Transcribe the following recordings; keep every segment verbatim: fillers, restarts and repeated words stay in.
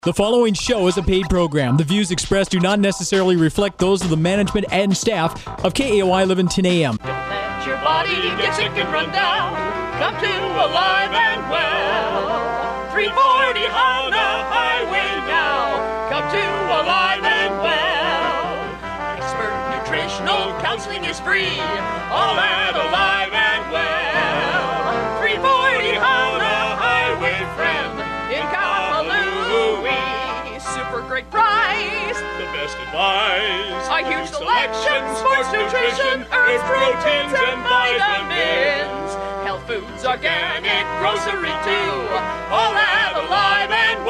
The following show is a paid program. The views expressed do not necessarily reflect those of the management and staff of K A O I eleven ten A M. Don't let your body get sick and run down. Come to Alive and Well. three forty Honda Highway now. Come to Alive and Well. Expert nutritional counseling is free. All at Alive and Well. three forty Honda Highway, friend, in Kahului. Super great price. The best advice. A huge selection, sports nutrition, herbs, proteins, and vitamins. Health foods, organic, grocery too. All at Alive and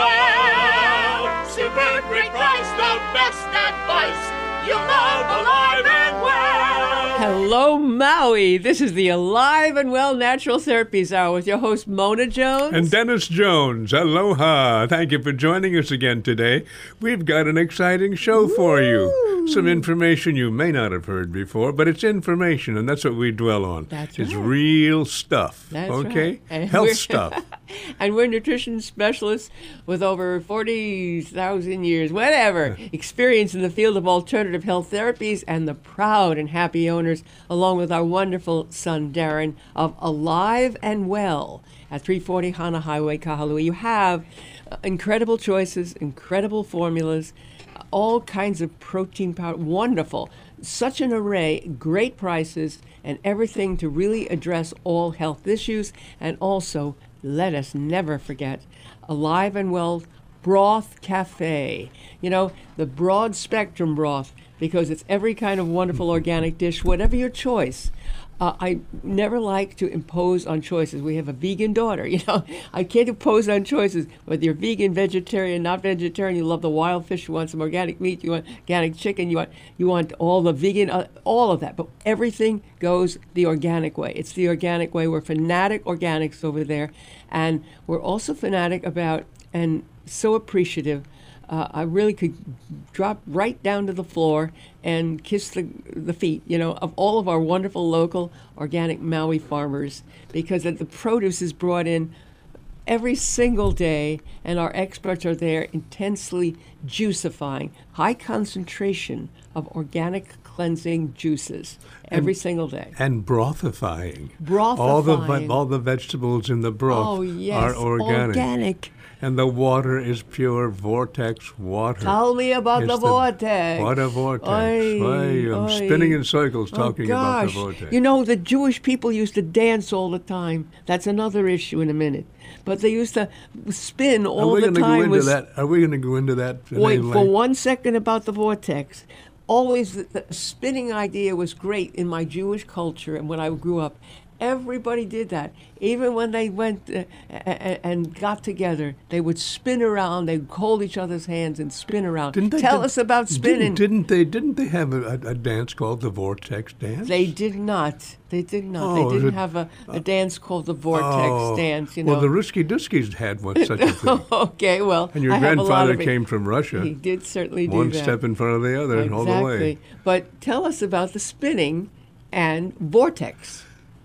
Well. Super great price, the best advice. You'll love Alive and Well. Hello, Maui. This is the Alive and Well Natural Therapies Hour with your host, Mona Jones. And Dennis Jones. Aloha. Thank you for joining us again today. We've got an exciting show for you. Some information you may not have heard before, but it's information, and that's what we dwell on. That's it's right. real stuff. That's okay? right. And Health we're- stuff. And we're nutrition specialists with over forty thousand years, whatever, experience in the field of alternative health therapies, and the proud and happy owners, along with our wonderful son, Darren, of Alive and Well at three forty Hana Highway, Kahului. You have uh, incredible choices, incredible formulas, all kinds of protein powder, wonderful. Such an array, great prices, and everything to really address all health issues. And also, let us never forget Alive and Well Broth Cafe. You know, the broad spectrum broth, because it's every kind of wonderful organic dish, whatever your choice. Uh, I never like to impose on choices. We have a vegan daughter, you know. I can't impose on choices. Whether you're vegan, vegetarian, not vegetarian, you love the wild fish, you want some organic meat, you want organic chicken, you want you want all the vegan, uh, all of that. But everything goes the organic way. It's the organic way. We're fanatic organics over there. And we're also fanatic about and so appreciative. Uh, I really could drop right down to the floor and kiss the the feet, you know, of all of our wonderful local organic Maui farmers, because the produce is brought in every single day, and our experts are there intensely juicifying, high concentration of organic cleansing juices every And- single day. And brothifying. Brothifying. All the, ve- all the vegetables in the broth Oh, yes, are organic. organic. And the water is pure vortex water. Tell me about It's the vortex. What a vortex. Oy, Oy, I'm oy. spinning in circles Oh, talking about the gosh. vortex. You know, the Jewish people used to dance all the time. That's another issue in a minute. But they used to spin Are all we the going to go time. into Was- that? Are we going to go into that? in Wait any for length? one second about the vortex. Always the, the spinning idea was great in my Jewish culture and when I grew up. Everybody did that. Even when they went uh, a- a- and got together, they would spin around. They'd hold each other's hands and spin around. Didn't they, Tell did- us about spinning. Didn't, didn't they? Didn't they have a, a, a dance called the vortex dance? They did not. They did not. Oh, they is didn't it- have a, a dance called the vortex Oh, dance. You know. Well, the Risky Duskies had one such a thing. Okay, well, And your I have a lot grandfather of it. came from Russia. He did certainly do One that. step in front of the other, exactly. all the way. But tell us about the spinning and vortex.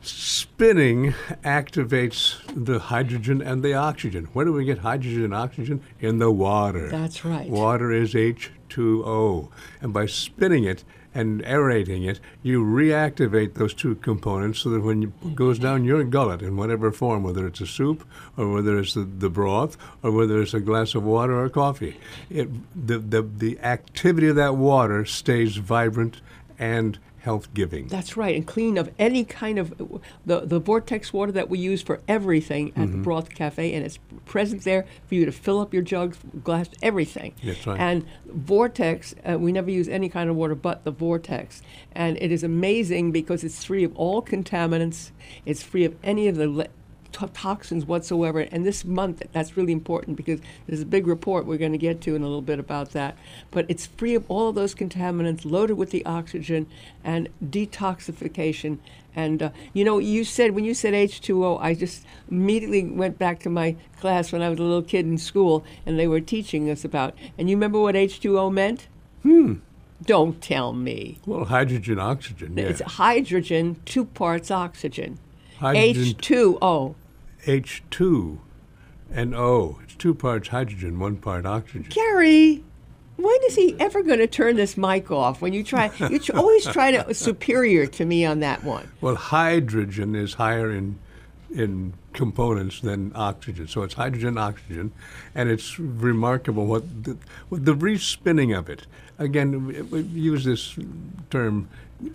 Spinning activates the hydrogen and the oxygen. Where do we get hydrogen and oxygen? In the water. That's right. Water is H two O. And by spinning it and aerating it, you reactivate those two components so that when it goes down your gullet in whatever form, whether it's a soup or whether it's the, the broth or whether it's a glass of water or coffee, it, the, the, the activity of that water stays vibrant and health-giving. That's right, and clean of any kind of the the vortex water that we use for everything at the Broth Cafe, and it's present there for you to fill up your jugs, glass, everything. That's right. And vortex, uh, we never use any kind of water but the vortex, and it is amazing because it's free of all contaminants. It's free of any of the le- to- toxins whatsoever. And this month, that's really important because there's a big report we're going to get to in a little bit about that. But it's free of all of those contaminants, loaded with the oxygen and detoxification. And, uh, you know, you said, when you said H two O, I just immediately went back to my class when I was a little kid in school, and they were teaching us about, and you remember what H two O meant? Hmm. Don't tell me. Well, hydrogen, oxygen, yeah. It's hydrogen, two parts oxygen. Hydrogen- H two O. H two. N O. It's two parts hydrogen, one part oxygen. Gary, when is he ever going to turn this mic off? When you try, you tr- always try to superior to me on that one. Well, hydrogen is higher in in components than oxygen. So it's hydrogen, oxygen, and it's remarkable what the, what the respinning of it. Again, we, we use this term,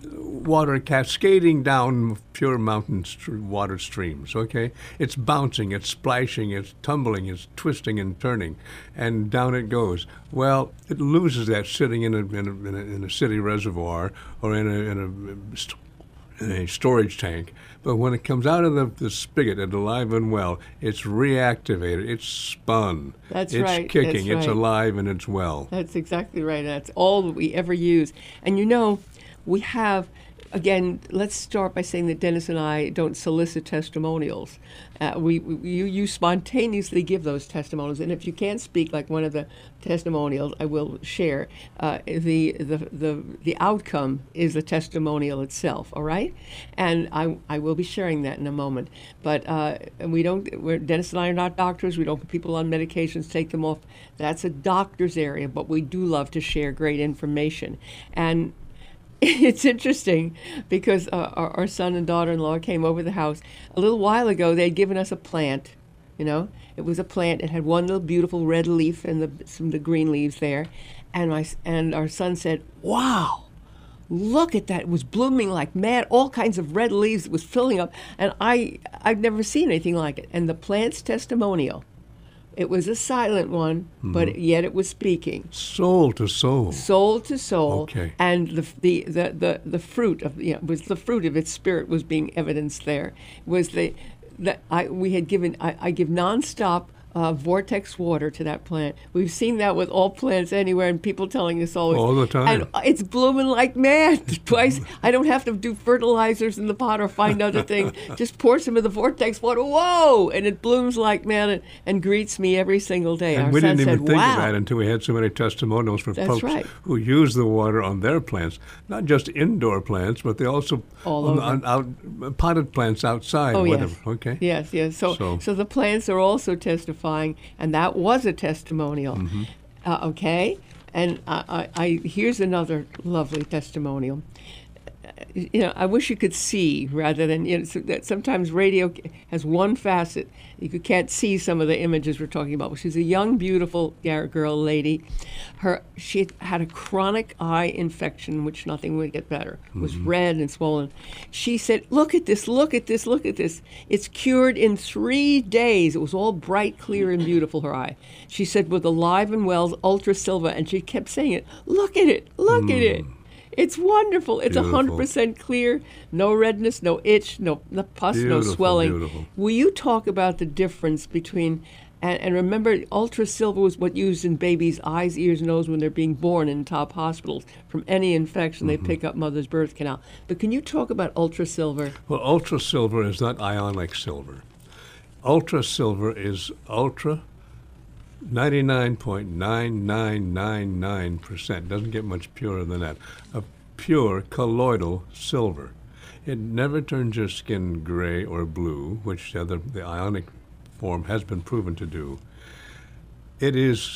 water cascading down pure mountain st- water streams, okay? It's bouncing, it's splashing, it's tumbling, it's twisting and turning, and down it goes. Well, it loses that sitting in a, in a, in a, in a city reservoir or in a, in a st- in a storage tank, but when it comes out of the, the spigot and alive and well, it's reactivated, it's spun, That's it's right. kicking, That's it's right. alive and it's well. That's exactly right. That's all that we ever use. And you know, we have, again, let's start by saying that Dennis and I don't solicit testimonials. Uh, we, we you, you spontaneously give those testimonials, and if you can't speak like one of the testimonials, I will share. Uh, the, the the the outcome is the testimonial itself. All right, and I I will be sharing that in a moment. But uh, we don't. We're, Dennis and I are not doctors. We don't put people on medications, take them off. That's a doctor's area. But we do love to share great information, and it's interesting because uh, our, our son and daughter-in-law came over the house a little while ago. They had given us a plant, you know. It was a plant. It had one little beautiful red leaf and the, some of the green leaves there. And my and our son said, "Wow, look at that! It was blooming like mad. All kinds of red leaves. It was filling up. And I I've never seen anything like it. And the plant's testimonial. It was a silent one, mm-hmm. but yet it was speaking. Soul to soul. Soul to soul. Okay. And the the, the, the, the fruit of you know, was the fruit of its spirit was being evidenced there. Was the that I we had given I, I give nonstop uh, vortex water to that plant. We've seen that with all plants anywhere, and people telling us always all the time. And it's blooming like mad. Twice I don't have to do fertilizers in the pot or find other things. Just pour some of the vortex water. Whoa! And it blooms like mad and, and greets me every single day. And Our we son didn't even said, think wow. of that until we had so many testimonials from That's folks right. who use the water on their plants, not just indoor plants, but they also All on, over. on out potted plants outside. Oh, whatever. yes. Okay. Yes, yes. So, So- so, the plants are also testifying, and that was a testimonial. Mm-hmm. Uh, okay? And I, I, I, here's another lovely testimonial. You know, I wish you could see rather than, you know, so that sometimes radio has one facet. You can't see some of the images we're talking about. She's a young, beautiful girl lady. Her She had a chronic eye infection, which nothing would get better. It was Mm-hmm. red and swollen. She said, look at this, look at this, look at this. It's cured in three days. It was all bright, clear, and beautiful, her eye. She said, with Alive and Well's Ultra Silver, and she kept saying it, look at it, look at it. It's wonderful. It's one hundred percent clear, no redness, no itch, no, no pus, Beautiful, no swelling. beautiful. Will you talk about the difference between, and, and remember, Ultra Silver was what used in babies' eyes, ears, and nose when they're being born in top hospitals from any infection Mm-hmm. they pick up mother's birth canal. But can you talk about Ultra Silver? Well, ultra silver is not ionic silver. Ultra silver is ultra ninety-nine point nine nine nine nine percent. Doesn't get much purer than that. Of pure colloidal silver. It never turns your skin gray or blue, which the, other, the ionic form has been proven to do. It is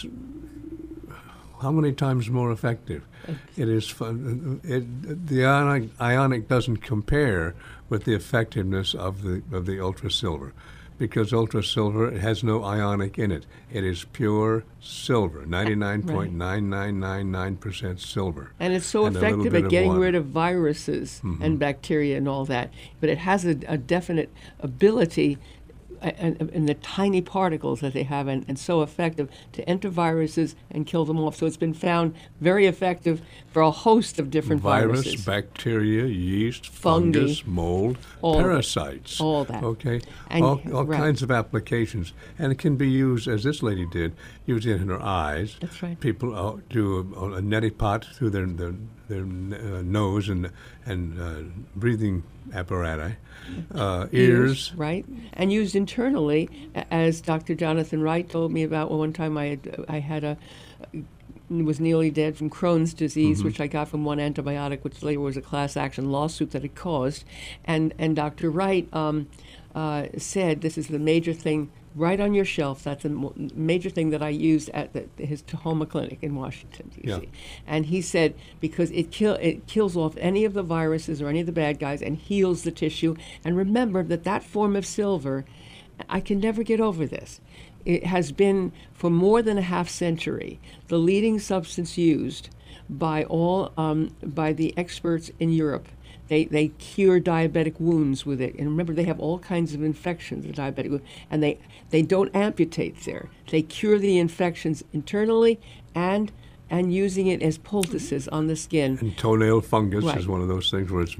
how many times more effective? It is fun. It, the ionic, ionic doesn't compare with the effectiveness of the of the ultra silver, because ultra silver has no ionic in it. It is pure silver, ninety-nine point nine nine nine nine percent silver. And it's so and a little effective bit at of getting water. rid of viruses and bacteria and all that. But it has a, a definite ability and, and the tiny particles that they have, and, and so effective to enter viruses and kill them off. So it's been found very effective for a host of different Virus, viruses. bacteria, yeast, Fungi, fungus, mold, all of it. parasites. All that. Okay, And- all, all right. kinds of applications, and it can be used as this lady did, used it in her eyes. That's right. People uh, do a, a neti pot through their their, their uh, nose and and uh, breathing apparatus, uh, ears. right? And used internally, a- as Doctor Jonathan Wright told me about one time. I had, I had a was nearly dead from Crohn's disease, mm-hmm. which I got from one antibiotic, which later was a class action lawsuit that it caused. And, and Doctor Wright um, uh, said, this is the major thing right on your shelf. That's a mo- major thing that I used at the, his Tahoma Clinic in Washington, D C Yeah. And he said, because it, kill, it kills off any of the viruses or any of the bad guys and heals the tissue. And remember that that form of silver, I can never get over this. It has been, for more than a half century, the leading substance used by all um, by the experts in Europe. They they cure diabetic wounds with it, and remember they have all kinds of infections, the diabetic wound, and they they don't amputate there. They cure the infections internally, and and using it as poultices on the skin. And toenail fungus right. is one of those things where it's.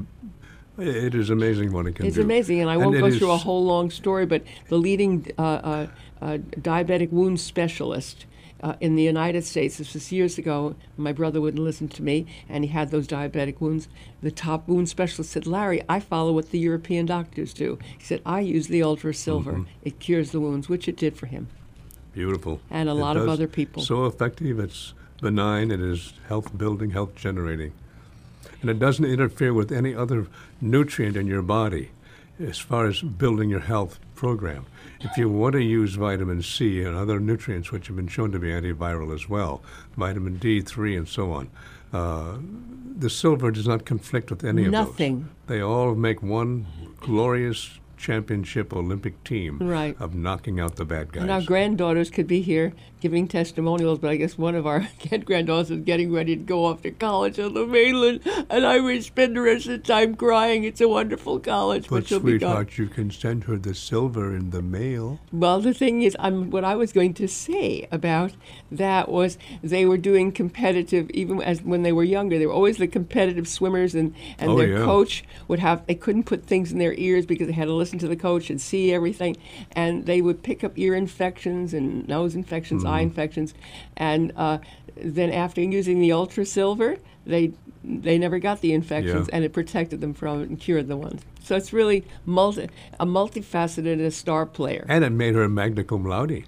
It is amazing what it can it's do. It's amazing, and I and won't go is, through a whole long story, but the leading uh, uh, uh, diabetic wound specialist uh, in the United States, this was years ago, my brother wouldn't listen to me, and he had those diabetic wounds. The top wound specialist said, Larry, I follow what the European doctors do. He said, I use the Ultra Silver. Mm-hmm. It cures the wounds, which it did for him. Beautiful. And a it lot of other people. So effective, it's benign, it is health-building, health-generating. And it doesn't interfere with any other nutrient in your body as far as building your health program. If you want to use vitamin C and other nutrients, which have been shown to be antiviral as well, vitamin D three and so on, uh, the silver does not conflict with any Nothing. of those. Nothing. They all make one glorious championship Olympic team right. of knocking out the bad guys. And our granddaughters could be here giving testimonials, but I guess one of our granddaughters is getting ready to go off to college on the mainland, and I would spend the rest of the time crying. It's a wonderful college, but, but she'll be gone. Sweetheart, you can send her the silver in the mail. Well, the thing is, I'm, what I was going to say about that was they were doing competitive, even as when they were younger, they were always the competitive swimmers, and, and oh, their yeah. coach would have, they couldn't put things in their ears because they had to listen to the coach and see everything, and they would pick up ear infections and nose infections, mm-hmm. eye infections, and uh, then after using the Ultra Silver, they they never got the infections, yeah. and it protected them from it and cured the ones. So it's really multi, a multifaceted a star player. And it made her a magna cum laude.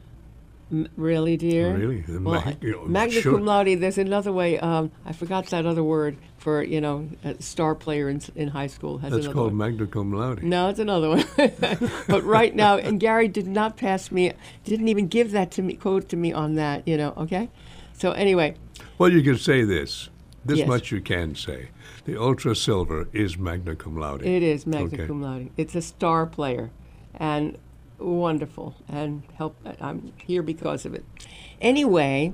M- really, dear? Really? The Well, mag- you know, magna sure. cum laude, there's another way. Um, I forgot that other word for, you know, a star player in, in high school. Has That's another called one. magna cum laude. No, it's another one. But right now, and Gary did not pass me, didn't even give that to me, quote to me on that, you know, okay? So anyway. Well, you can say this. This Yes. much you can say. The Ultra Silver is magna cum laude. It is magna Okay. cum laude. It's a star player, and wonderful, and help. I'm here because of it. Anyway,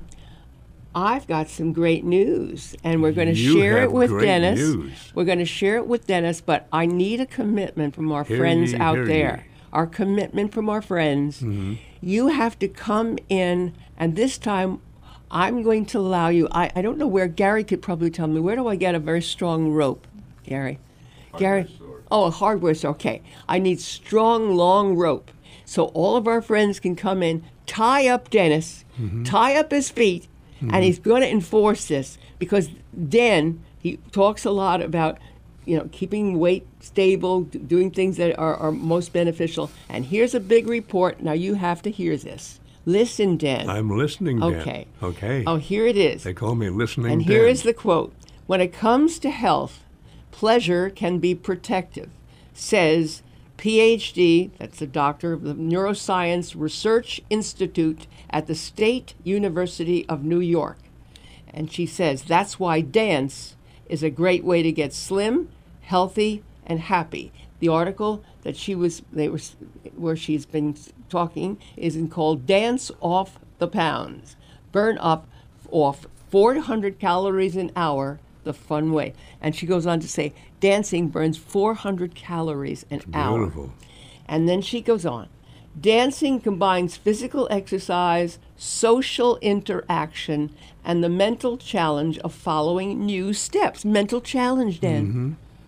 I've got some great news, and we're going to You share have it with great Dennis. news. We're going to share it with Dennis, but I need a commitment from our Hear friends ye, out hear there. ye. Our commitment from our friends. Mm-hmm. You have to come in, and this time I'm going to allow you. I, I don't know where. Gary could probably tell me. Where do I get a very strong rope, Gary? Gary? Oh, a hardware store. Okay. I need strong, long rope. So all of our friends can come in, tie up Dennis, Mm-hmm. tie up his feet, and he's going to enforce this because Dan, he talks a lot about, you know, keeping weight stable, d- doing things that are, are most beneficial. And here's a big report. Now you have to hear this. Listen, Dan. I'm listening, Dan. Okay. Okay. Oh, here it is. They call me listening And Dan. here is the quote. When it comes to health, pleasure can be protective, says P H D, that's a doctor of the Neuroscience Research Institute at the State University of New York. And she says that's why dance is a great way to get slim, healthy, and happy. The article that she was, they were, where she's been talking is in called Dance Off the Pounds. Burn up off four hundred calories an hour the fun way. And she goes on to say, dancing burns four hundred calories an hour. Beautiful. And then she goes on. Dancing combines physical exercise, social interaction, and the mental challenge of following new steps. Mental challenge, Dan. Mm-hmm.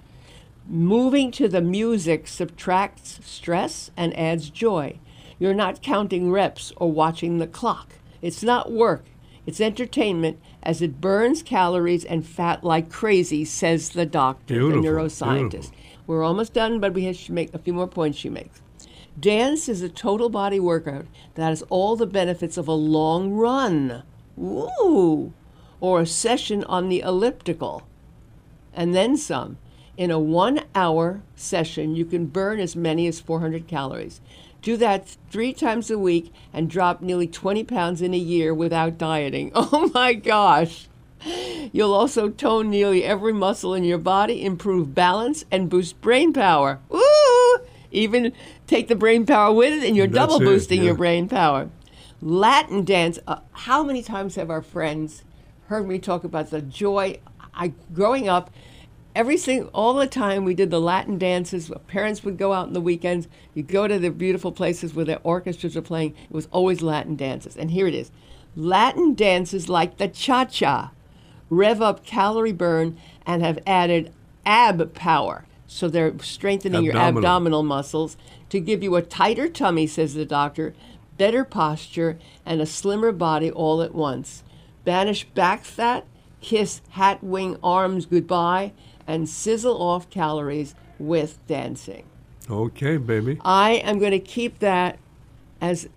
Moving to the music subtracts stress and adds joy. You're not counting reps or watching the clock. It's not work. It's entertainment as it burns calories and fat like crazy, says the doctor, Beautiful, the neuroscientist. beautiful. We're almost done, but we have to make a few more points she makes. Dance is a total body workout that has all the benefits of a long run. Ooh. Or a session on the elliptical. And then some. In a one-hour session, you can burn as many as four hundred calories. Do that three times a week and drop nearly twenty pounds in a year without dieting. Oh my gosh. You'll also tone nearly every muscle in your body, improve balance, and boost brain power. Woo! Even take the brain power with it, and you're That's double it, boosting yeah. your brain power. Latin dance. Uh, how many times have our friends heard me talk about the joy? I growing up, every single, all the time we did the Latin dances. Parents would go out on the weekends. You'd go to the beautiful places where the orchestras are playing. It was always Latin dances. And here it is. Latin dances like the cha-cha rev up calorie burn and have added ab power. So they're strengthening Abdominal. your abdominal muscles to give you a tighter tummy, says the doctor, better posture, and a slimmer body all at once. Banish back fat, kiss hat wing arms goodbye, and sizzle off calories with dancing. Okay, baby. I am going to keep that as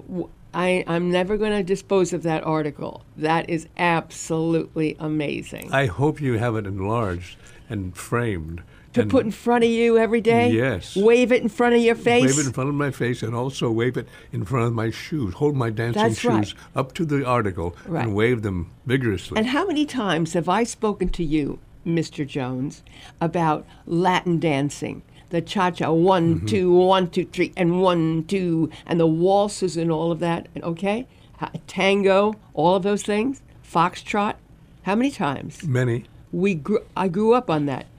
I, I'm never going to dispose of that article. That is absolutely amazing. I hope you have it enlarged and framed. To and put in front of you every day? Yes. Wave it in front of your face? Wave it in front of my face and also wave it in front of my shoes. Hold my dancing That's shoes right. up to the article Right. and wave them vigorously. And how many times have I spoken to you, Mister Jones, about Latin dancing? The cha-cha, one, Mm-hmm. two, one, two, three, and one, two, and the waltzes and all of that, and okay? Ha- Tango, all of those things, foxtrot. How many times? Many. We grew, I grew up on that.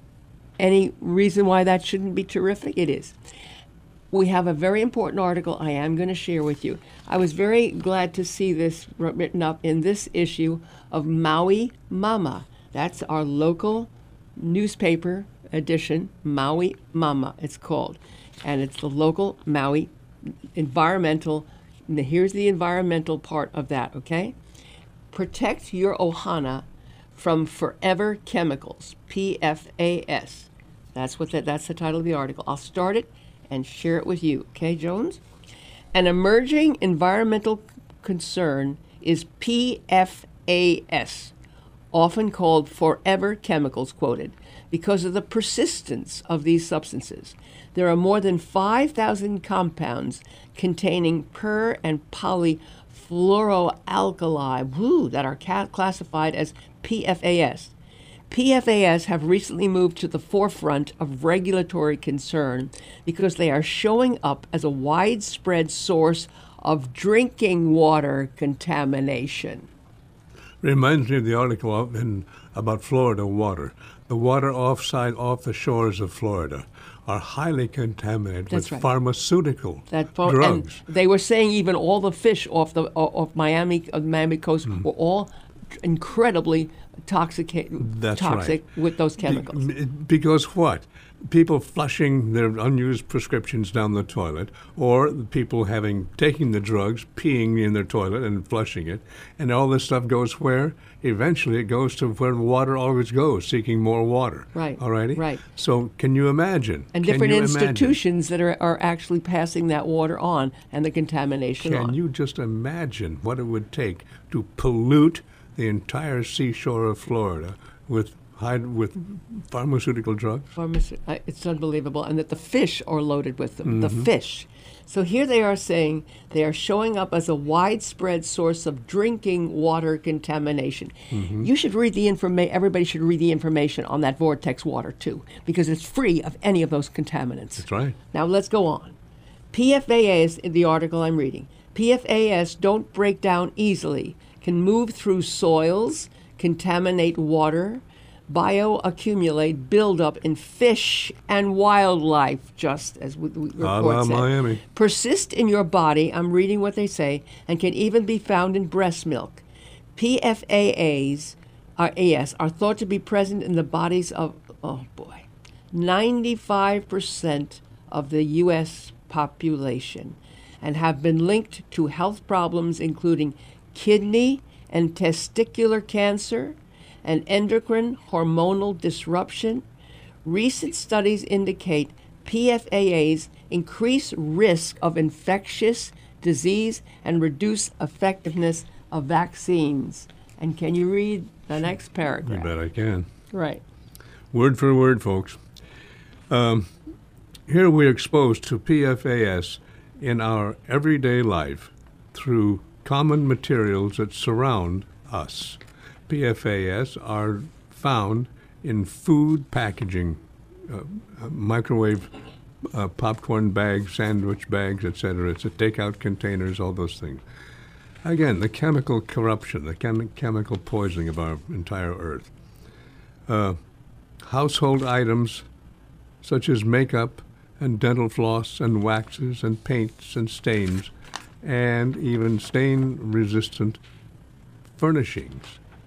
Any reason why that shouldn't be terrific? It is. We have a very important article I am going to share with you. I was very glad to see this written up in this issue of Maui Mama. That's our local newspaper edition, Maui Mama, it's called. And it's the local Maui environmental. Here's the environmental part of that, okay? Protect your ohana from forever chemicals, P F A S. That's what that, that's the title of the article. I'll start it and share it with you, okay, Jones? An emerging environmental concern is P F A S, often called forever chemicals, quoted, because of the persistence of these substances. There are more than five thousand compounds containing per and polyfluoroalkali woo, that are ca- classified as P F A S. P F A S have recently moved to the forefront of regulatory concern because they are showing up as a widespread source of drinking water contamination. Reminds me of the article out in, about Florida water. The water offside, off the shores of Florida, are highly contaminated That's with right. pharmaceutical That for, drugs. And they were saying even all the fish off the off Miami, uh, Miami coast Mm. were all incredibly toxic, That's toxic right. with those chemicals. Be- because what? People flushing their unused prescriptions down the toilet, or people having taking the drugs, peeing in their toilet and flushing it, and all this stuff goes where? Eventually, it goes to where the water always goes, seeking more water. Right, Alrighty. right. So, can you imagine? And Can different you imagine? institutions that are, are actually passing that water on and the contamination Can on. you just imagine what it would take to pollute the entire seashore of Florida with high, with pharmaceutical drugs? Pharmacy, uh, it's unbelievable, and that the fish are loaded with them. The fish. So here they are saying they are showing up as a widespread source of drinking water contamination. You should read the information. Everybody should read the information on that vortex water too, because it's free of any of those contaminants. That's right. Now let's go on. P F A S, in the article I'm reading, P F A S don't break down easily, can move through soils, contaminate water, bioaccumulate, build up in fish and wildlife, just as we, we A report la said. Miami. Persist in your body, I'm reading what they say, and can even be found in breast milk. P F A As are, A S, are thought to be present in the bodies of, oh boy, ninety-five percent of the U S population, and have been linked to health problems including kidney and testicular cancer, and endocrine hormonal disruption. Recent studies indicate P F A As increase risk of infectious disease and reduce effectiveness of vaccines. And can you read the next I paragraph? bet I can. Right. Word for word, folks. Um, here we're exposed to P F A S in our everyday life through common materials that surround us. P F A S are found in food packaging, uh, uh, microwave uh, popcorn bags, sandwich bags, et cetera. It's a takeout containers, all those things. Again, the chemical corruption, the chem- chemical poisoning of our entire earth. Uh, household items such as makeup and dental floss and waxes and paints and stains and even stain-resistant furnishings.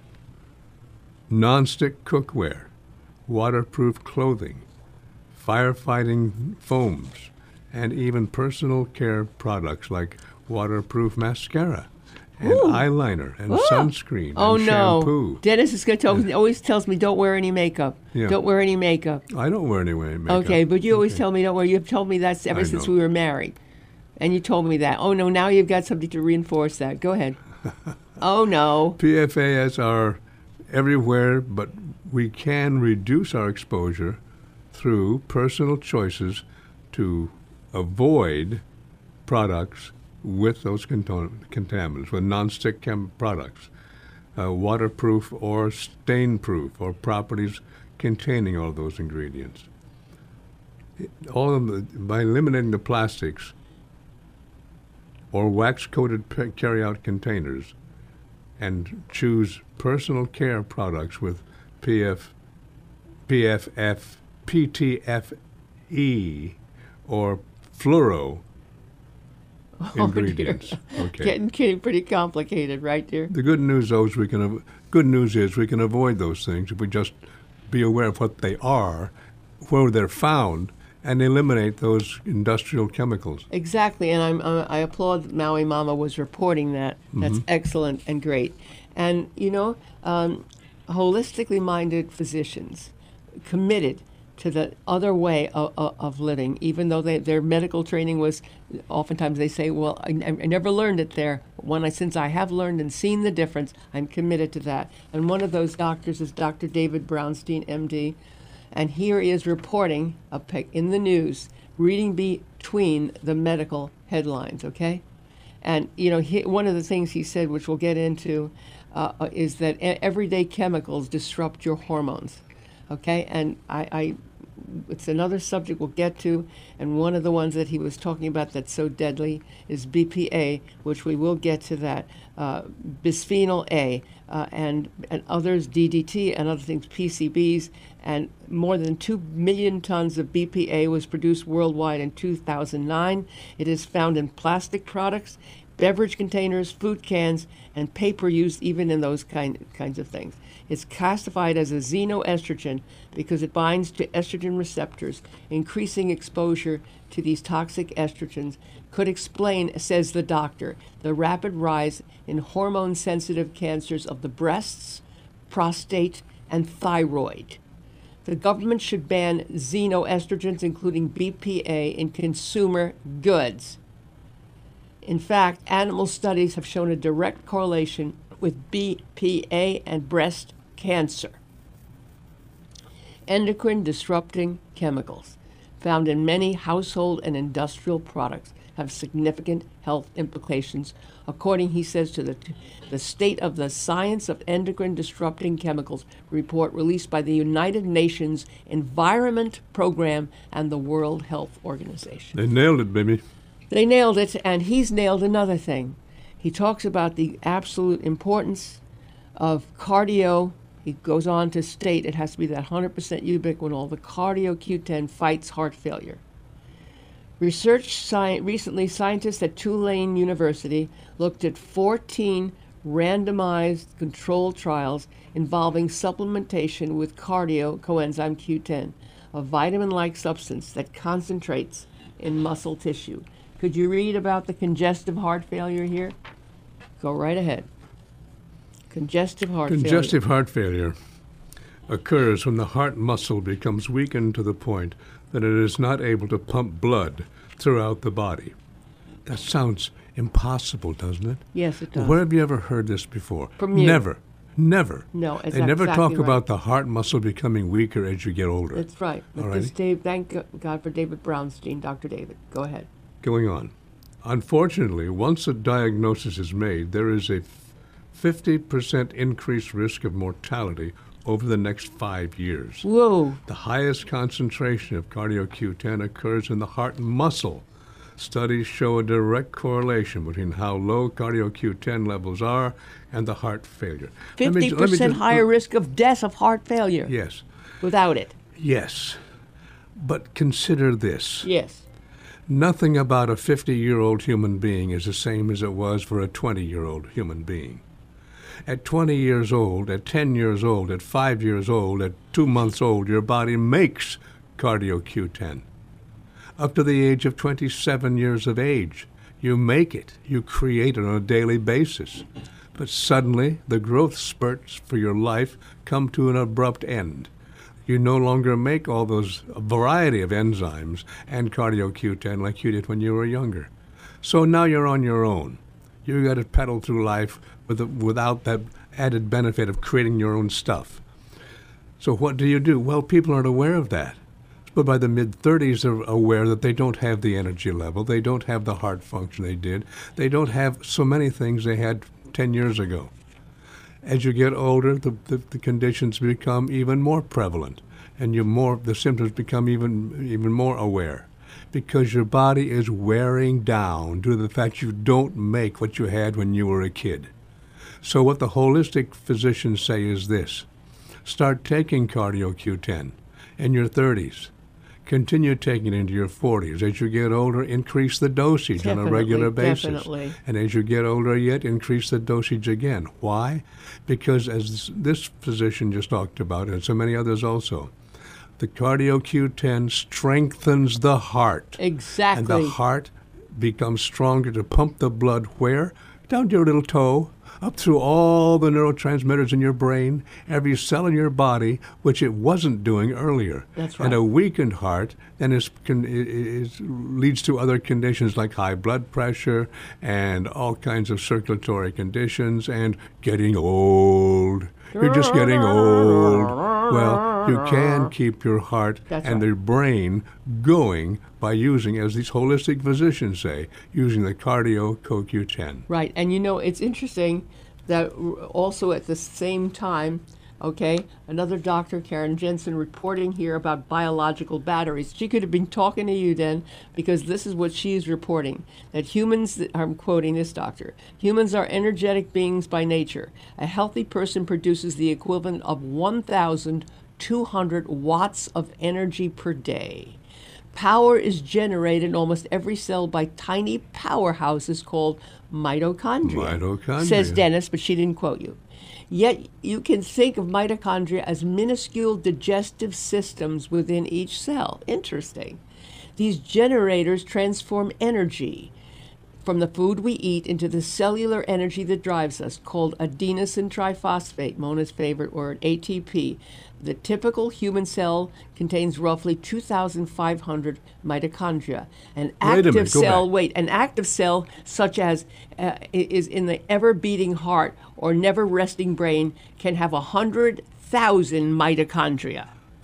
Non-stick cookware, waterproof clothing, firefighting foams, and even personal care products like waterproof mascara and Ooh. eyeliner and Ooh. sunscreen Oh and no! shampoo. Dennis is going to tell me, always tells me don't wear any makeup. Yeah. Don't wear any makeup. I don't wear any makeup. Okay, but you always Okay. tell me don't wear. You've told me that ever I since know. we were married, and you told me that. Oh no! Now you've got something to reinforce that. Go ahead. Oh no! P F A S are everywhere, but we can reduce our exposure through personal choices to avoid products with those contam- contaminants, with nonstick chem products, uh, waterproof or stain-proof, or properties containing all those ingredients. It- all of the, by eliminating the plastics or wax-coated pe- carry-out containers, and choose personal care products with P F, P F F, P T F E, or fluoro ingredients. Okay. Getting, getting pretty complicated, right, dear? The good news, though, is we can. Av- good news is we can avoid those things if we just be aware of what they are, where they're found, and eliminate those industrial chemicals. Exactly, and I'm, uh, I applaud that Maui Mama was reporting that. That's excellent and great. And, you know, um, holistically minded physicians committed to the other way of, of, of living, even though they, their medical training was, oftentimes they say, well, I, I never learned it there. But when I, since I have learned and seen the difference, I'm committed to that. And one of those doctors is Doctor David Brownstein, M D. And here he is reporting a pic in the news, reading between the medical headlines, okay? And, you know, he, one of the things he said, which we'll get into, uh, uh, is that e- everyday chemicals disrupt your hormones, okay? And I, I, it's another subject we'll get to, and one of the ones that he was talking about that's so deadly is B P A, which we will get to that, uh, bisphenol A, uh, and, and others, D D T, and other things, P C Bs, and more than two million tons of B P A was produced worldwide in two thousand nine. It is found in plastic products, beverage containers, food cans, and paper used even in those kind, kinds of things. It's classified as a xenoestrogen because it binds to estrogen receptors. Increasing exposure to these toxic estrogens could explain, says the doctor, the rapid rise in hormone-sensitive cancers of the breasts, prostate, and thyroid. The government should ban xenoestrogens, including B P A, in consumer goods. In fact, animal studies have shown a direct correlation with B P A and breast cancer. Endocrine disrupting chemicals found in many household and industrial products have significant health implications, according, he says, to the, the State of the Science of Endocrine Disrupting Chemicals report released by the United Nations Environment Program and the World Health Organization. They nailed it, baby. They nailed it, and he's nailed another thing. He talks about the absolute importance of cardio. He goes on to state it has to be that one hundred percent ubiquinol. The cardio Q ten fights heart failure. Research sci- recently, scientists at Tulane University looked at fourteen randomized controlled trials involving supplementation with cardio coenzyme Q ten, a vitamin-like substance that concentrates in muscle tissue. Could you read about the congestive heart failure here? Go right ahead. Congestive heart failure. Congestive heart failure occurs when the heart muscle becomes weakened to the point that it is not able to pump blood throughout the body. That sounds impossible, doesn't it? Yes, it does. Where have you ever heard this before? From you. Never. Never. No, it's They never exactly talk right. about the heart muscle becoming weaker as you get older. That's right. But All this righty. Dave, thank God for David Brownstein, Doctor David. Go ahead. Going on. Unfortunately, once a diagnosis is made, there is a fifty percent increased risk of mortality over the next five years. Whoa. The highest concentration of cardio Q ten occurs in the heart muscle. Studies show a direct correlation between how low cardio Q ten levels are and the heart failure. Let me- fifty let me percent just- higher risk of death of heart failure Yes, without it. yes. But consider this. Yes. Nothing about a fifty-year-old human being is the same as it was for a twenty-year-old human being. At twenty years old, at ten years old, at five years old, at two months old, your body makes cardio Q ten. Up to the age of twenty-seven years of age, you make it. You create it on a daily basis. But suddenly, the growth spurts for your life come to an abrupt end. You no longer make all those variety of enzymes and cardio Q ten like you did when you were younger. So now you're on your own. You got to pedal through life with the, without that added benefit of creating your own stuff. So what do you do? Well, people aren't aware of that. But by the mid-thirties, they're aware that they don't have the energy level. They don't have the heart function they did. They don't have so many things they had ten years ago. As you get older, the, the, the conditions become even more prevalent, and you more the symptoms become even even more aware, because your body is wearing down due to the fact you don't make what you had when you were a kid. So what the holistic physicians say is this: start taking cardio Q ten in your thirties. Continue taking it into your forties. As you get older, increase the dosage on a Definitely, regular basis. definitely. And as you get older yet, increase the dosage again. Why? Because as this physician just talked about, and so many others also, the cardio Q ten strengthens the heart. Exactly. And the heart becomes stronger to pump the blood where? Down to your little toe, up through all the neurotransmitters in your brain, every cell in your body, which it wasn't doing earlier. That's right. And a weakened heart then is, can, is, leads to other conditions like high blood pressure and all kinds of circulatory conditions and getting old. You're just getting old. Well, you can keep your heart That's and right. the brain going by using, as these holistic physicians say, using the cardio C O Q ten. Right, and you know, it's interesting that r- also at the same time, okay, another doctor, Karen Jensen, reporting here about biological batteries. She could have been talking to you then, because this is what she is reporting, that humans, I'm quoting this doctor, humans are energetic beings by nature. A healthy person produces the equivalent of one thousand two hundred watts of energy per day. Power is generated in almost every cell by tiny powerhouses called mitochondria, Mitochondria. says Dennis, but she didn't quote you. Yet you can think of mitochondria as minuscule digestive systems within each cell. Interesting. These generators transform energy from the food we eat into the cellular energy that drives us, called adenosine triphosphate, Mona's favorite word, A T P. The typical human cell contains roughly two thousand five hundred mitochondria. An Wait a active minute, go cell, back. wait, an active cell such as uh, i- is in the ever-beating heart or never-resting brain can have one hundred thousand mitochondria,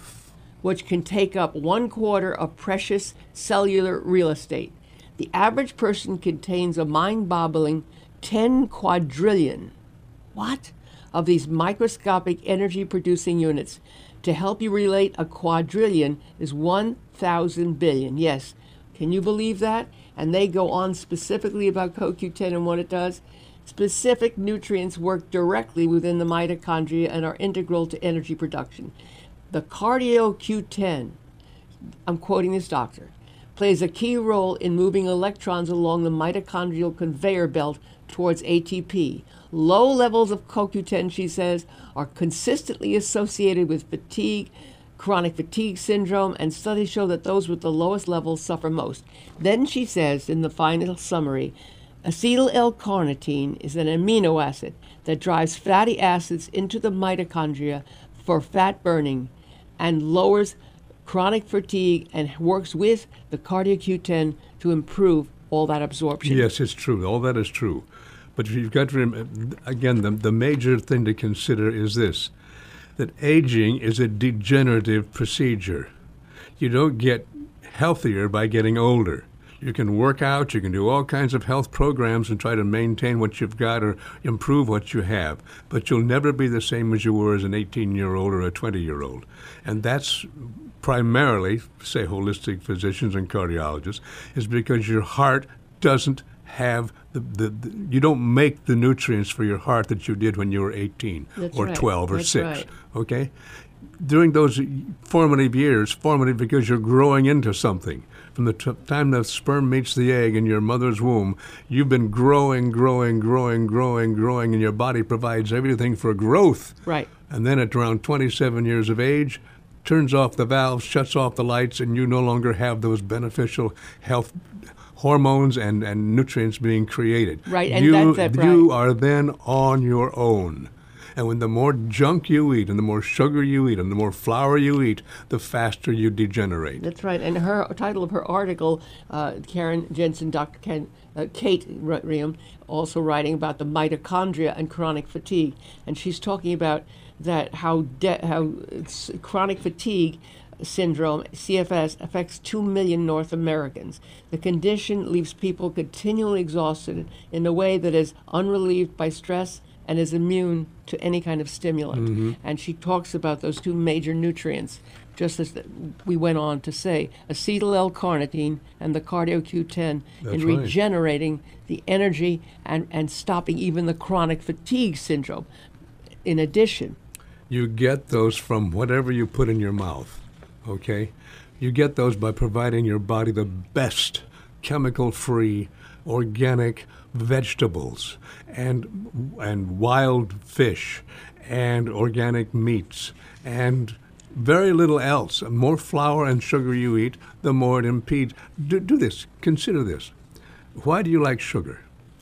which can take up one quarter of precious cellular real estate. The average person contains a mind-boggling ten quadrillion, what? Of these microscopic energy-producing units. To help you relate, a quadrillion is one thousand billion. Yes, can you believe that? And they go on specifically about C O Q ten and what it does. Specific nutrients work directly within the mitochondria and are integral to energy production. The cardio Q ten, I'm quoting this doctor, plays a key role in moving electrons along the mitochondrial conveyor belt towards A T P. Low levels of C O Q ten, she says, are consistently associated with fatigue, chronic fatigue syndrome, and studies show that those with the lowest levels suffer most. Then she says in the final summary, acetyl L-carnitine is an amino acid that drives fatty acids into the mitochondria for fat burning and lowers chronic fatigue and works with the cardio Q ten to improve all that absorption. Yes, it's true. All that is true. But you've got to remember, again, the, the major thing to consider is this, that aging is a degenerative procedure. You don't get healthier by getting older. You can work out, you can do all kinds of health programs and try to maintain what you've got or improve what you have, but you'll never be the same as you were as an eighteen-year-old or a twenty-year-old. And that's primarily, say, holistic physicians and cardiologists, is because your heart doesn't have the, the, the you don't make the nutrients for your heart that you did when you were eighteen That's or right. twelve or That's six. right. Okay? During those formative years, formative because you're growing into something. From the t- time the sperm meets the egg in your mother's womb, you've been growing, growing, growing, growing, growing, and your body provides everything for growth. Right. And then at around twenty-seven years of age, turns off the valves, shuts off the lights, and you no longer have those beneficial health hormones and, and nutrients being created. Right, and you, that's it, you right. are then on your own. And when the more junk you eat and the more sugar you eat and the more flour you eat, the faster you degenerate. That's right. And her title of her article, uh, Karen Jensen, Doctor Ken, uh, Kate Riem, also writing about the mitochondria and chronic fatigue. And she's talking about that how de- how it's chronic fatigue syndrome, C F S, affects two million North Americans. The condition leaves people continually exhausted in a way that is unrelieved by stress and is immune to any kind of stimulant. Mm-hmm. And she talks about those two major nutrients, just as the, we went on to say, acetyl L-carnitine and the cardio Q ten, That's in right. regenerating the energy and, and stopping even the chronic fatigue syndrome. In addition, You get those from whatever you put in your mouth, okay? You get those by providing your body the best chemical-free, organic vegetables and and wild fish and organic meats and very little else. The more flour and sugar you eat, the more it impedes. Do, do this. Consider this. Why do you like sugar?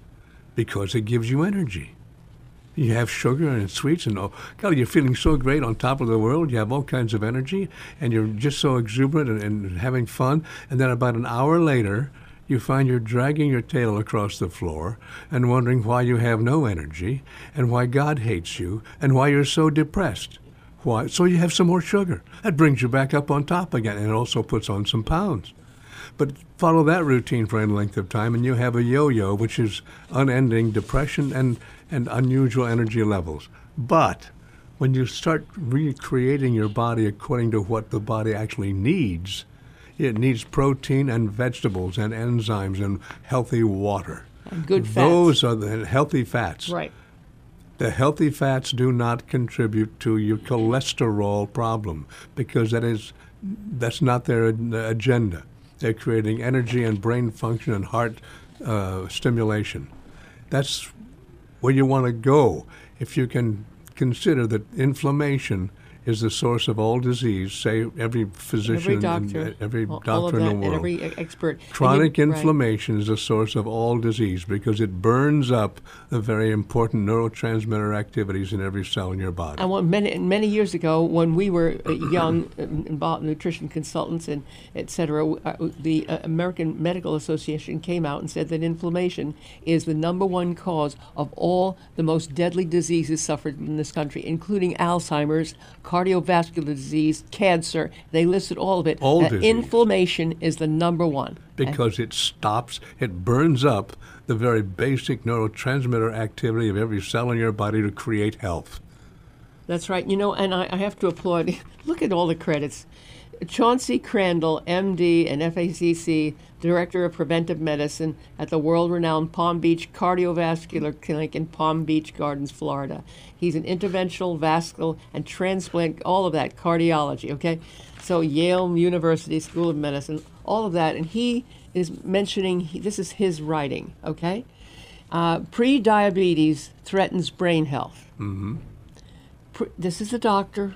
Because it gives you energy. You have sugar and sweets and, oh, God, you're feeling so great on top of the world. You have all kinds of energy, and you're just so exuberant and, and having fun. And then about an hour later, you find you're dragging your tail across the floor and wondering why you have no energy and why God hates you and why you're so depressed. Why? So you have some more sugar. That brings you back up on top again, and it also puts on some pounds. But follow that routine for any length of time, and you have a yo-yo, which is unending depression and, and unusual energy levels. But when you start recreating your body according to what the body actually needs, it needs protein and vegetables and enzymes and healthy water. and good fats. Those are the healthy fats. Right. The healthy fats do not contribute to your cholesterol problem because that is that's not their agenda. They're creating energy and brain function and heart uh, stimulation. That's where you want to go. If you can consider that inflammation is the source of all disease, say every physician, Every and doctor, every all, doctor all of in that, the world. and every e- expert. Chronic And you- right. inflammation is the source of all disease because it burns up the very important neurotransmitter activities in every cell in your body. And when many many years ago, when we were uh, young, uh, involved nutrition consultants and et cetera, uh, the uh, American Medical Association came out and said that inflammation is the number one cause of all the most deadly diseases suffered in this country, including Alzheimer's, cardiovascular disease, cancer. They listed all of it. All That disease. Inflammation is the number one. Because it stops, it burns up the very basic neurotransmitter activity of every cell in your body to create health. That's right. You know, and I, I have to applaud. Look at all the credits. Chauncey Crandall, M D and F A C C, Director of Preventive Medicine at the world-renowned Palm Beach Cardiovascular Clinic in Palm Beach Gardens, Florida. He's an interventional, vascular, and transplant, all of that, cardiology, okay? So Yale University School of Medicine, all of that. And he is mentioning, he, this is his writing, okay? Uh, pre-diabetes threatens brain health. Mm-hmm. Pre- this is a doctor.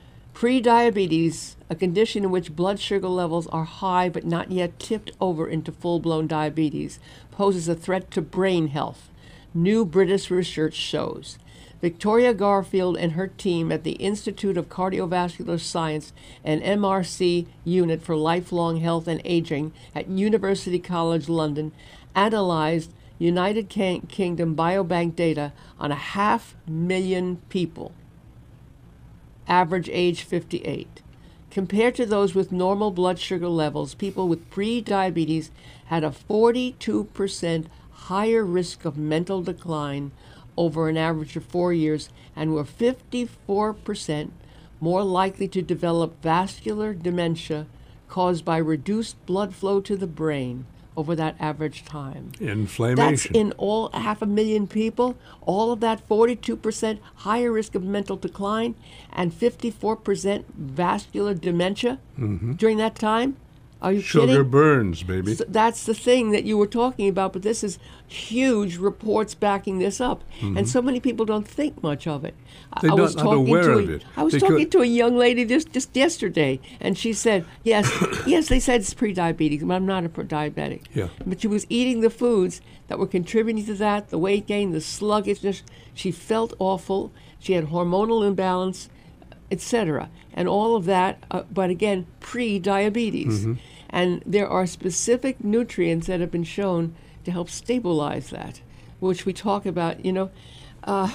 Pre-diabetes, a condition in which blood sugar levels are high but not yet tipped over into full-blown diabetes, poses a threat to brain health. New British research shows Victoria Garfield and her team at the Institute of Cardiovascular Science and M R C Unit for Lifelong Health and Aging at University College London analyzed United King- Kingdom biobank data on a half million people, average age fifty-eight. Compared to those with normal blood sugar levels, people with pre-diabetes had a forty-two percent higher risk of mental decline over an average of four years and were fifty-four percent more likely to develop vascular dementia caused by reduced blood flow to the brain over that average time. Inflammation. That's in all half a million people. All of that forty-two percent higher risk of mental decline and fifty-four percent vascular dementia mm-hmm. during that time. Are you Sugar kidding? burns, baby. So that's the thing that you were talking about, but this is huge reports backing this up. Mm-hmm. And so many people don't think much of it. They're I was not, not talking aware to of a, it. I was They talking could- to a young lady just, just yesterday, and she said, yes, yes, they said it's pre-diabetes, but I'm not a pre-diabetic. Yeah. But she was eating the foods that were contributing to that, the weight gain, the sluggishness. She felt awful. She had hormonal imbalance, et cetera, and all of that, uh, but again, pre-diabetes. Mm-hmm. And there are specific nutrients that have been shown to help stabilize that, which we talk about. You know, uh,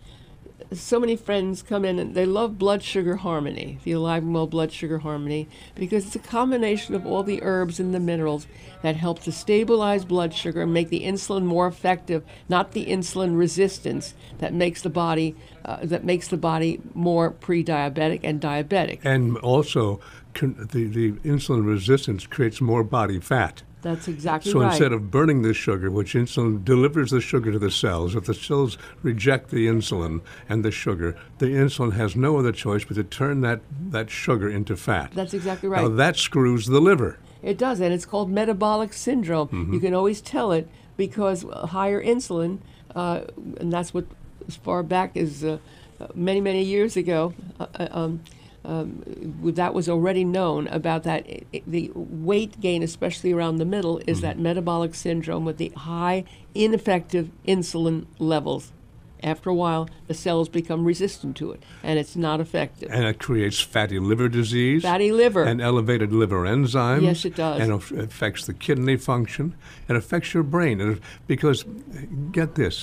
so many friends come in and they love Blood Sugar Harmony, the Alive and Well Blood Sugar Harmony, because it's a combination of all the herbs and the minerals that help to stabilize blood sugar and make the insulin more effective, not the insulin resistance that makes the body uh, that makes the body more pre-diabetic and diabetic. And also, con- the, the insulin resistance creates more body fat. That's exactly So right. instead of burning the sugar, which insulin delivers the sugar to the cells, if the cells reject the insulin and the sugar, the insulin has no other choice but to turn that, that sugar into fat. That's exactly right. Now that screws the liver. It does, and it's called metabolic syndrome. Mm-hmm. You can always tell it because higher insulin, uh, and that's what, as far back as uh, many, many years ago, uh, um, um, that was already known about that. I- I- the weight gain, especially around the middle, is Mm-hmm. that metabolic syndrome with the high, ineffective insulin levels. After a while, the cells become resistant to it, and it's not effective. And it creates fatty liver disease. Fatty liver. And elevated liver enzymes. Yes, it does. And it affects the kidney function. It affects your brain. And it- because, get this,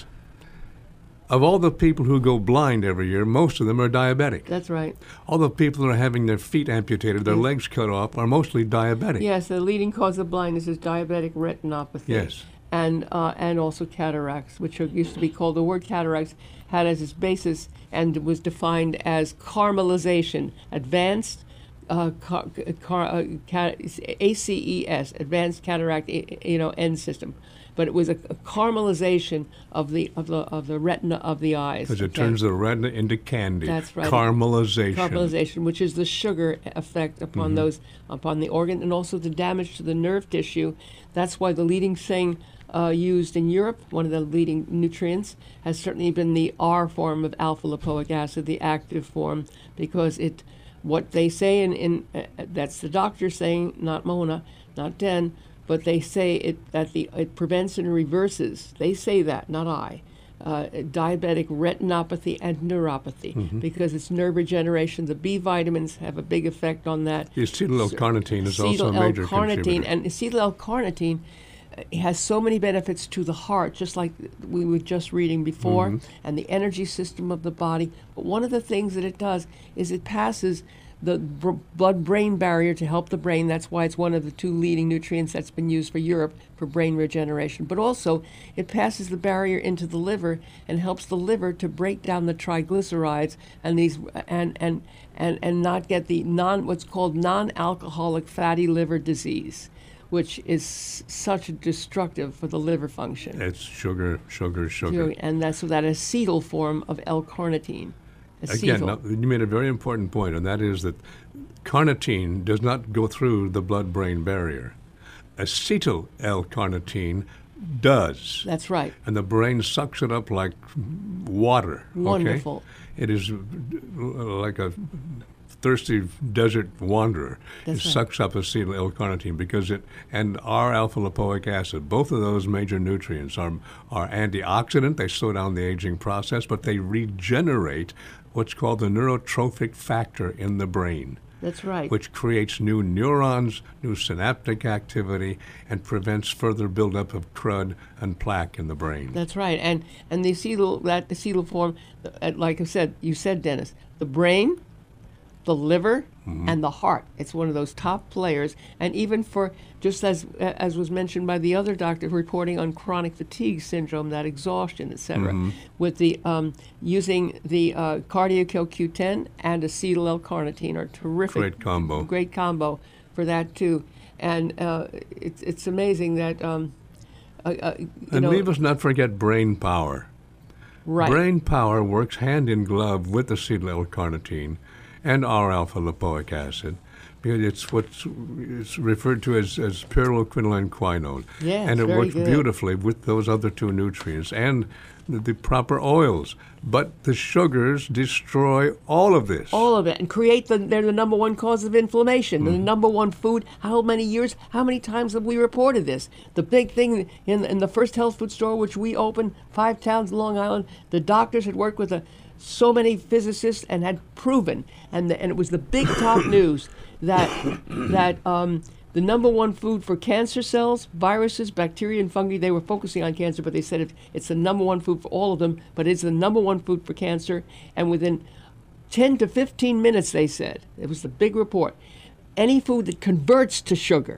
of all the people who go blind every year, most of them are diabetic. That's right. All the people that are having their feet amputated, their Yes. legs cut off, are mostly diabetic. Yes, the leading cause of blindness is diabetic retinopathy. Yes. And uh, and also cataracts, which are, used to be called, the word cataracts had as its basis and was defined as caramelization, advanced uh, car, car, uh, cat, A C E S, advanced cataract, you know, end system. But it was a, a caramelization of the of the of the retina of the eyes. Because it okay? turns the retina into candy. That's right. Caramelization. Caramelization, which is the sugar effect upon Mm-hmm. those upon the organ, and also the damage to the nerve tissue. That's why the leading thing uh, used in Europe, one of the leading nutrients, has certainly been the R form of alpha lipoic acid, the active form, because it, what they say in, in uh, that's the doctor saying, not Mona, not Den, but they say it that the it prevents and reverses. They say that, not I. Uh, diabetic retinopathy and neuropathy, because it's nerve regeneration. The B vitamins have a big effect on that. The acetyl L-carnitine is also a major Acetyl-L-carnitine, contributor. and acetyl-L-carnitine uh, has so many benefits to the heart, just like we were just reading before, Mm-hmm. and the energy system of the body. But one of the things that it does is it passes the br- blood-brain barrier to help the brain. That's why it's one of the two leading nutrients that's been used for Europe for brain regeneration. But also, it passes the barrier into the liver and helps the liver to break down the triglycerides and these and and and, and not get the non what's called non-alcoholic fatty liver disease, which is such a destructive for the liver function. It's sugar, sugar, sugar. And that's so that acetyl form of L-carnitine. Again, Acetyl. now, you made a very important point, and that is that carnitine does not go through the blood-brain barrier. Acetyl L-carnitine does. That's right. And the brain sucks it up like water. Wonderful. Okay? It is like a thirsty desert wanderer. That's it right. sucks up acetyl L-carnitine because it, and R-alpha lipoic acid, both of those major nutrients are, are antioxidant. They slow down the aging process, but they regenerate what's called the neurotrophic factor in the brain. That's right. Which creates new neurons, new synaptic activity, and prevents further buildup of crud and plaque in the brain. That's right. And and the acetyl that acetyl form, uh, like I said, you said, Dennis, the brain, the liver, Mm-hmm. and the heart. It's one of those top players. And even for, just as as was mentioned by the other doctor reporting on chronic fatigue syndrome, that exhaustion, et cetera, Mm-hmm. with the um, using the uh, cardio Q ten and acetyl L-carnitine are terrific. Great combo. Great combo for that too. And uh, it's it's amazing that um, uh, uh, you And know, leave us not forget brain power. right. Brain power works hand in glove with acetyl L-carnitine and R-alpha lipoic acid, because it's what's it's referred to as, as pyrroloquinoline quinone. Yes, and it very works good. beautifully with those other two nutrients and the, the proper oils. But the sugars destroy all of this. All of it, and create the, they're the number one cause of inflammation, the number one food. How many years, how many times have we reported this? The big thing in, in the first health food store, which we opened, Five Towns, Long Island, the doctors had worked with a, so many physicists and had proven, and, the, and it was the big top news, that, that um, the number one food for cancer cells, viruses, bacteria, and fungi, they were focusing on cancer, but they said it, it's the number one food for all of them, but it's the number one food for cancer. And within ten to fifteen minutes, they said, it was the big report, any food that converts to sugar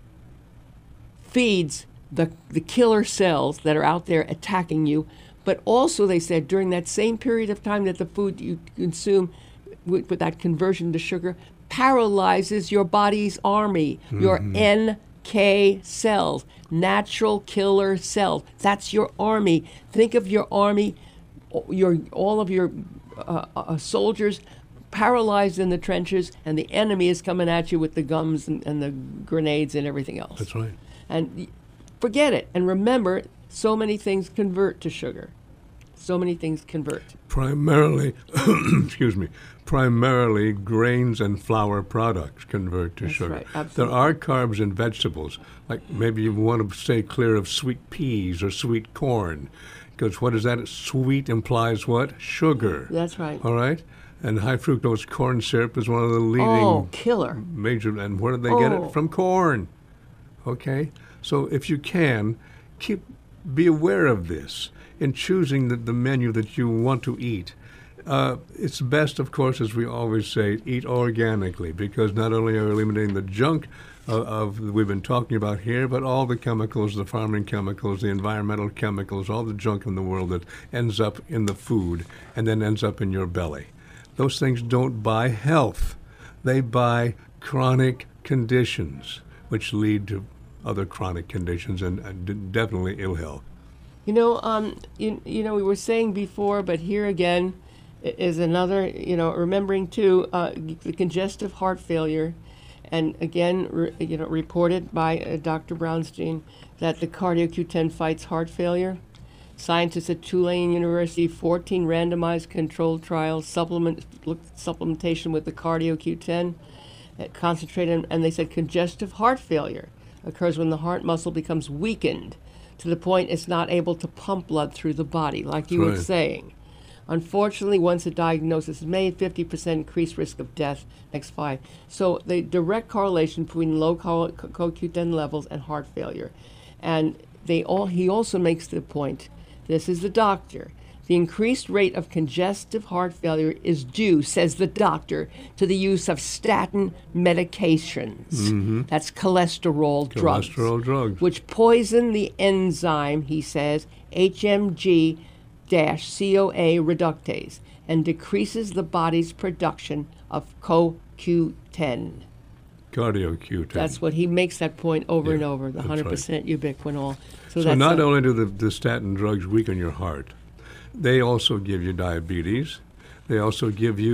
feeds the, the killer cells that are out there attacking you. But also, they said, during that same period of time that the food you consume with, with that conversion to sugar paralyzes your body's army, your N K cells, natural killer cells. That's your army. Think of your army, your all of your uh, uh, soldiers paralyzed in the trenches, and the enemy is coming at you with the guns and, and the grenades and everything else. That's right. And y- forget it. And remember, so many things convert to sugar. So many things convert. Primarily, excuse me, primarily grains and flour products convert to That's sugar. right, There absolutely. are carbs in vegetables, like maybe you want to stay clear of sweet peas or sweet corn, because what is that? Sweet implies what? Sugar. That's right. All right? And high fructose corn syrup is one of the leading Oh, killer. major, and where do they get Oh. it? From corn. Okay? So if you can, keep be aware of this in choosing the, the menu that you want to eat. Uh, it's best, of course, as we always say, eat organically, because not only are we eliminating the junk of, of we've been talking about here, but all the chemicals, the farming chemicals, the environmental chemicals, all the junk in the world that ends up in the food and then ends up in your belly. Those things don't buy health. They buy chronic conditions, which lead to other chronic conditions and, and d- definitely ill health. You know, um, you, you know, we were saying before, but here again i- is another, you know, remembering too, uh, the congestive heart failure, and again, re, you know, reported by uh, Doctor Brownstein that the cardio Q ten fights heart failure. Scientists at Tulane University, fourteen randomized controlled trials, supplement looked supplementation with the cardio Q ten, uh, concentrated, and they said congestive heart failure occurs when the heart muscle becomes weakened to the point it's not able to pump blood through the body, like you were Right. saying. Unfortunately, once a diagnosis is made, fifty percent increased risk of death, next five. So the direct correlation between low co Q ten levels and heart failure. And they all, he also makes the point, this is the doctor, the increased rate of congestive heart failure is due, says the doctor, to the use of statin medications. That's cholesterol, drugs. Cholesterol drugs. Which poison the enzyme, he says, H M G C O A reductase, and decreases the body's production of co Q ten. Cardio Q ten. That's what he makes that point over Yeah, and over, the that's one hundred percent ubiquinol. So, So that's not a- only do the, the statin drugs weaken your heart, they also give you diabetes. They also give you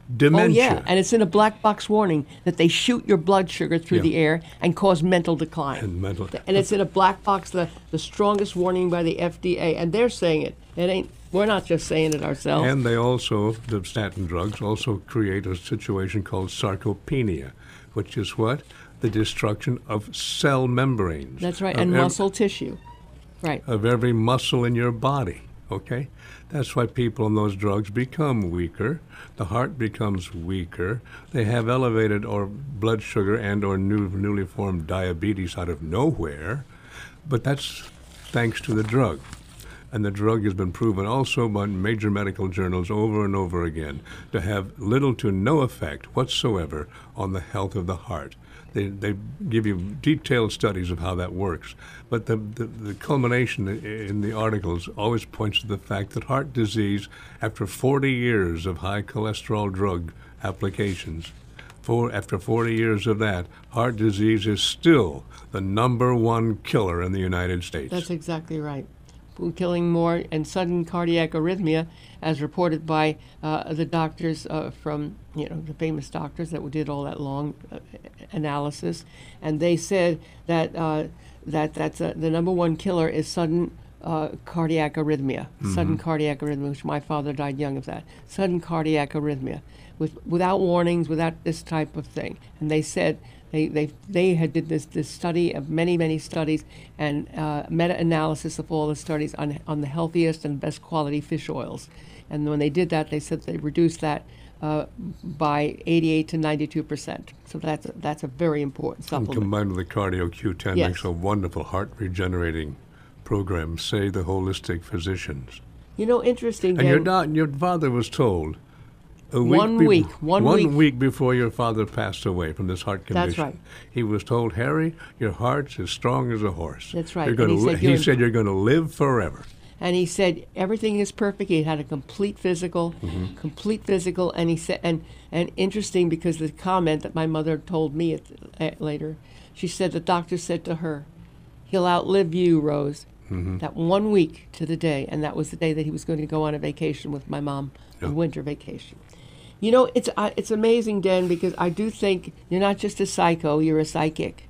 dementia. Oh, yeah, and it's in a black box warning that they shoot your blood sugar through Yeah. the air and cause mental decline. And mental- And it's in a black box, the, the strongest warning by the F D A, and they're saying it. It ain't. We're not just saying it ourselves. And they also, the statin drugs, also create a situation called sarcopenia, which is what? The destruction of cell membranes. That's right, of and ev- muscle tissue. Right. Of every muscle in your body, okay? That's why people on those drugs become weaker. The heart becomes weaker. They have elevated or blood sugar and or new, newly formed diabetes out of nowhere. But that's thanks to the drug. And the drug has been proven also by major medical journals over and over again to have little to no effect whatsoever on the health of the heart. They, they give you detailed studies of how that works. But the, the, the culmination in the articles always points to the fact that heart disease, after forty years of high cholesterol drug applications, for, after forty years of that, heart disease is still the number one killer in the United States. That's exactly right. Killing more and sudden cardiac arrhythmia, as reported by uh, the doctors uh, from, you know, the famous doctors that did all that long uh, analysis, and they said that uh, that that's uh, the number one killer is sudden uh, cardiac arrhythmia. Mm-hmm. Sudden cardiac arrhythmia, which my father died young of that. Sudden cardiac arrhythmia, with without warnings, without this type of thing, and they said. They, they, they had did this, this study of many, many studies and uh, meta-analysis of all the studies on, on the healthiest and best quality fish oils. And when they did that, they said they reduced that uh, by eighty-eight to ninety-two percent. So that's a, that's a very important And supplement. combined with the Cardio Q ten Yes. makes a wonderful heart regenerating program, say the holistic physicians. You know, interesting. And your, Dan, do- your father was told a week One be- week, one week. week before your father passed away from this heart condition. That's right. He was told, Harry, your heart's as strong as a horse. That's right. You're gonna And he li- said he you're- said you're going to live forever. and he said everything is perfect. He had a complete physical, Mm-hmm. complete physical, and he said, and and interesting because the comment that my mother told me at, at later, she said the doctor said to her, "He'll outlive you, Rose." Mm-hmm. That one week to the day, and that was the day that he was going to go on a vacation with my mom, a Yeah. winter vacation. You know, it's uh, it's amazing, Dan, because I do think you're not just a psycho; you're a psychic.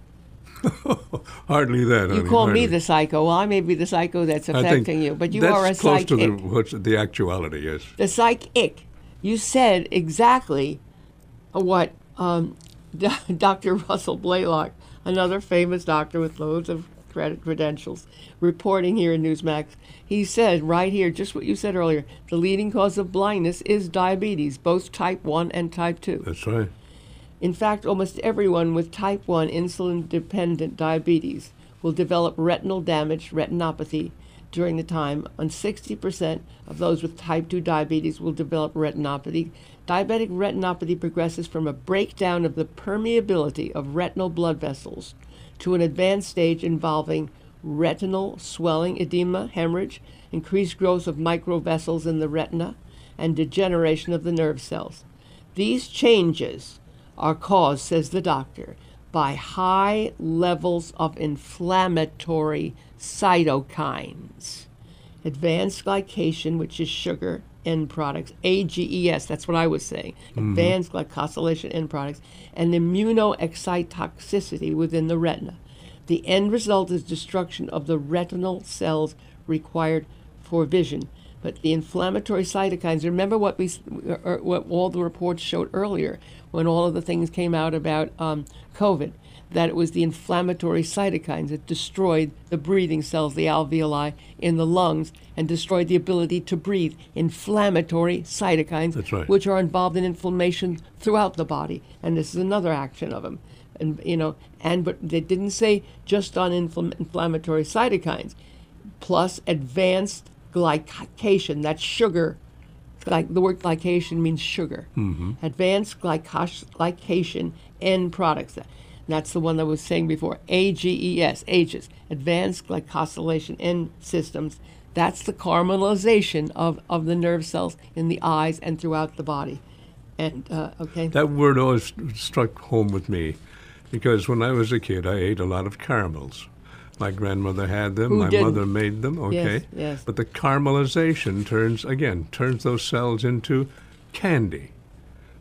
Hardly that. You honey, call me hardly. the psycho. Well, I may be the psycho that's I think affecting you, but you that's are a close psychic. to the, what's the actuality, yes. The psychic. You said exactly what um, Doctor Russell Blaylock, another famous doctor with loads of credit credentials, reporting here in Newsmax. He said right here, just what you said earlier, the leading cause of blindness is diabetes, both type one and type two. That's right. In fact, almost everyone with type one insulin-dependent diabetes will develop retinal damage, retinopathy, during the time. And sixty percent of those with type two diabetes will develop retinopathy. Diabetic retinopathy progresses from a breakdown of the permeability of retinal blood vessels to an advanced stage involving retinal swelling, edema, hemorrhage, increased growth of microvessels in the retina, and degeneration of the nerve cells. These changes are caused, says the doctor, by high levels of inflammatory cytokines. Advanced glycation, which is sugar end products, A G E S, that's what I was saying, advanced glycosylation end products, and immunoexcitotoxicity within the retina. The end result is destruction of the retinal cells required for vision. But the inflammatory cytokines, remember what we, or what all the reports showed earlier when all of the things came out about um, COVID, that it was the inflammatory cytokines that destroyed the breathing cells, the alveoli in the lungs, and destroyed the ability to breathe. Inflammatory cytokines, That's right. which are involved in inflammation throughout the body. And this is another action of them. And, you know, and but they didn't say just on infl- inflammatory cytokines, plus advanced glycation, that's sugar. Like the word glycation means sugar. Mm-hmm. Advanced glycos- glycation end products. That's the one that I was saying before. A G E S, Ages, Advanced Glycosylation End Systems. That's the caramelization of, of the nerve cells in the eyes and throughout the body. And, uh, okay. That word always struck home with me because when I was a kid, I ate a lot of caramels. My grandmother had them. Who my didn't? mother made them. Okay. Yes, yes. But the caramelization turns, again, turns those cells into candy.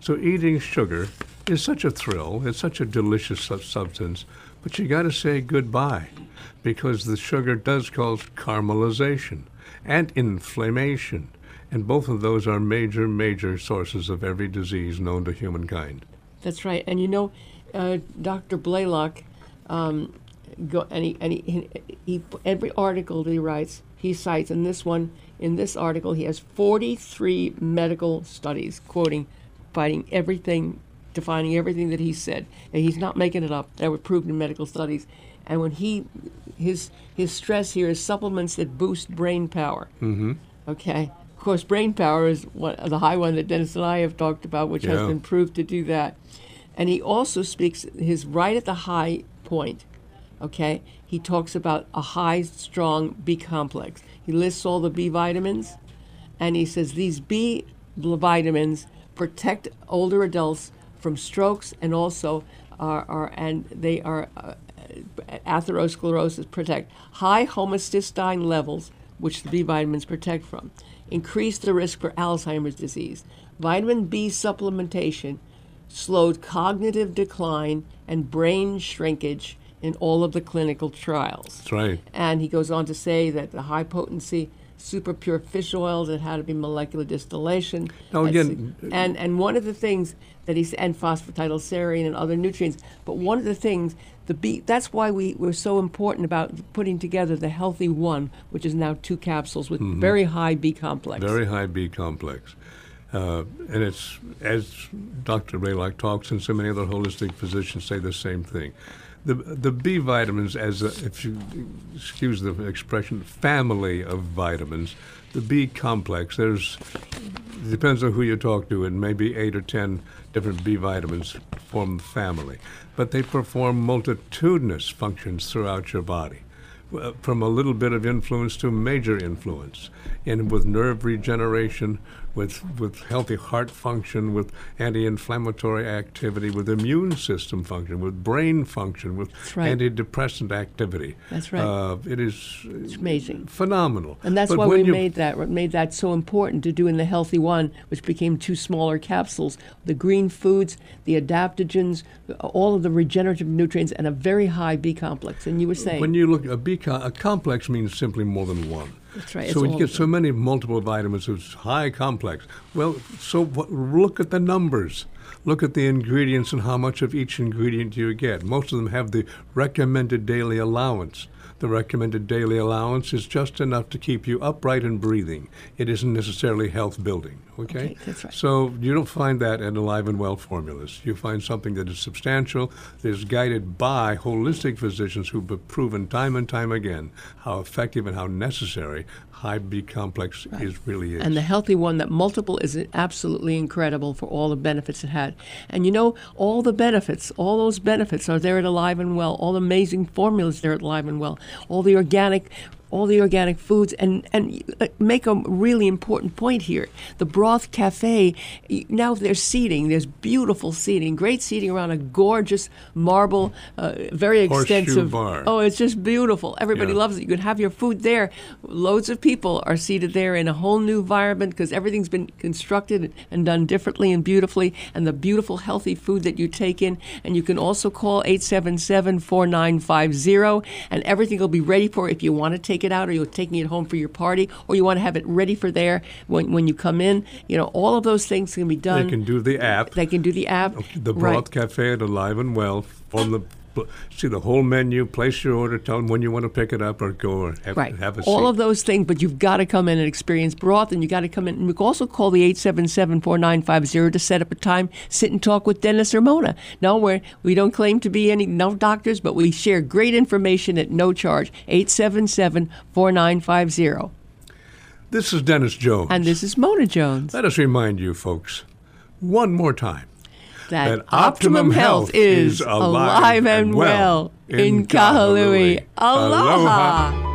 So eating sugar is such a thrill. It's such a delicious sub- substance. But you got to say goodbye, because the sugar does cause caramelization and inflammation. And both of those are major, major sources of every disease known to humankind. That's right. And you know, uh, Doctor Blaylock, um, go, and, he, and he, he, every article that he writes, he cites, and this one, in this article, he has forty-three medical studies quoting, fighting everything, defining everything that he said. And he's not making it up. That were proved in medical studies. And when he, his, his stress here is supplements that boost brain power. Mm-hmm. Okay. Of course, brain power is one, the high one that Dennis and I have talked about, which Yeah. has been proved to do that. And he also speaks his right at the high point. Okay, he talks about a high, strong B complex. He lists all the B vitamins, and he says these B vitamins protect older adults from strokes, and also are, are and they are uh, atherosclerosis protect high homocysteine levels, which the B vitamins protect from. Increase the risk for Alzheimer's disease. Vitamin B supplementation slowed cognitive decline and brain shrinkage in all of the clinical trials. That's right. And he goes on to say that the high potency super pure fish oils that had to be molecular distillation. Now again, and and one of the things that he's and phosphatidylserine and other nutrients. But one of the things the B that's why we were so important about putting together the Healthy One, which is now two capsules with Mm-hmm. very high B complex. Very high B complex. Uh, and it's, as Doctor Blaylock talks, and so many other holistic physicians say the same thing. The the B vitamins, as a, if you excuse the expression, family of vitamins, the B complex, there's, it depends on who you talk to, and maybe eight or ten different B vitamins form the family. But they perform multitudinous functions throughout your body, uh, from a little bit of influence to major influence. And with nerve regeneration, with with healthy heart function, with anti-inflammatory activity, with immune system function, with brain function, with That's right. antidepressant activity. That's right. Uh, it is It's amazing. phenomenal. And that's But why when we you- made that made that so important to do in the Healthy One, which became two smaller capsules. The green foods, the adaptogens, all of the regenerative nutrients, and a very high B complex. And you were saying When you look, a B co- a complex means simply more than one. That's right. So it's when all you get of so them. many multiple vitamins, it's high complex. Well, so what, look at the numbers. Look at the ingredients and how much of each ingredient you get. Most of them have the recommended daily allowance. The recommended daily allowance is just enough to keep you upright and breathing. It isn't necessarily health building, okay? Okay, that's right. So you don't find that in Alive and Well formulas. You find something that is substantial, that is guided by holistic physicians who've proven time and time again how effective and how necessary high B complex is really is. And the Healthy One, that multiple is absolutely incredible for all the benefits it had. And you know, all the benefits, all those benefits are there at Alive and Well. All the amazing formulas there at Alive and Well. All the organic all the organic foods, and, and uh, make a really important point here. The Broth Cafe, y- now there's seating, there's beautiful seating, great seating around a gorgeous marble, uh, very Horseshoe extensive. bar. Oh, it's just beautiful. Everybody Yeah. loves it. You can have your food there. Loads of people are seated there in a whole new environment because everything's been constructed and done differently and beautifully, and the beautiful, healthy food that you take in. And you can also call eight seven seven, four nine five zero, and everything will be ready for if you want to take it out, or you're taking it home for your party, or you want to have it ready for there when, when you come in. You know, all of those things can be done. They can do the app. They can do the app. The Right. Broth Cafe at Alive and Well. Form the see the whole menu. Place your order. Tell them when you want to pick it up, or go or have, Right. have a All seat. of those things, but you've got to come in and experience broth, and you got to come in. And you can also call the eight seven seven, four nine five zero to set up a time, sit and talk with Dennis or Mona. No, we're, we don't claim to be any no doctors, but we share great information at no charge. eight seven seven, four nine five zero. This is Dennis Jones. And this is Mona Jones. Let us remind you, folks, one more time. That, that Optimum Health is alive and well in Kahului. Aloha. Aloha.